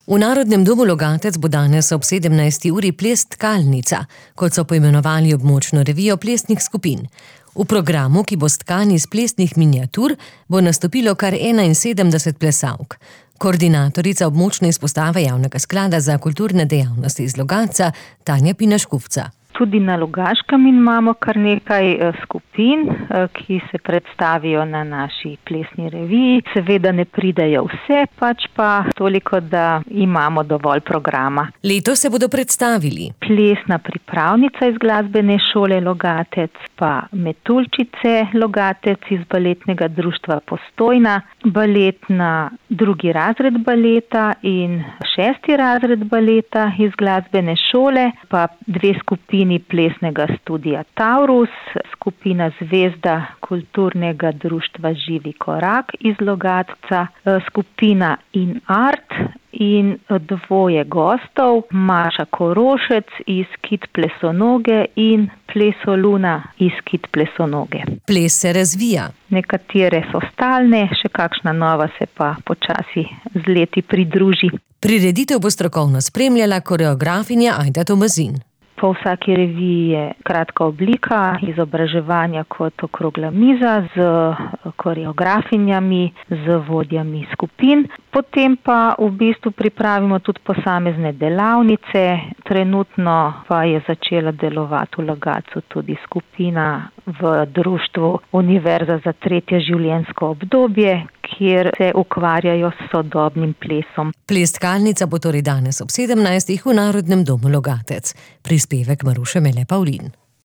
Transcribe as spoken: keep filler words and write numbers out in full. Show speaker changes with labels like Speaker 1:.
Speaker 1: V Narodnem domu Logatec bo danes ob sedemnajsti uri ples Tkalnica, kot so poimenovali območno revijo plesnih skupin. V programu, ki bo stkan iz plesnih miniatur, bo nastopilo kar enainsedemdeset plesalk. Koordinatorica območne izpostave Javnega sklada za kulturne dejavnosti iz Logatca, Tanja Pina-Škufca.
Speaker 2: Tudi na Logaškem imamo kar nekaj skupin, ki se predstavijo na naši plesni reviji. Seveda ne pridejo vse, pač pa toliko, da imamo dovolj programa.
Speaker 1: Letos se bodo predstavili
Speaker 2: plesna pripravnica iz glasbene šole Logatec, pa Metuljčice Logatec iz baletnega društva Postojna, baletna drugi razred baleta in šesti razred baleta iz glasbene šole, pa dve skupini plesnega studija Taurus, skupina Zvezda kulturnega društva Živi korak iz Logatca, skupina In Art in dvoje gostov, Maša Korošec iz Kit Plesonoge in Plesoluna iz Kit Plesonoge.
Speaker 1: Ples se razvija.
Speaker 2: Nekatere so stalne, še kakšna nova se pa počasi z leti pridruži.
Speaker 1: Prireditev bo strokovno spremljala koreografinja Ajda Tomazin.
Speaker 2: Po vsaki reviji je kratka oblika izobraževanja kot okrogla miza z koreografinjami, z vodjami skupin. Potem pa v bistvu pripravimo tudi posamezne delavnice. Trenutno pa je začela delovati v Logatcu tudi skupina v društvu Univerza za tretje življenjsko obdobje, kjer se ukvarjajo s sodobnim plesom.
Speaker 1: Ples Tkalnica bo torej danes ob sedemnajstih v Narodnem domu Logatec. Prispevek Maruše Mele Pavlin.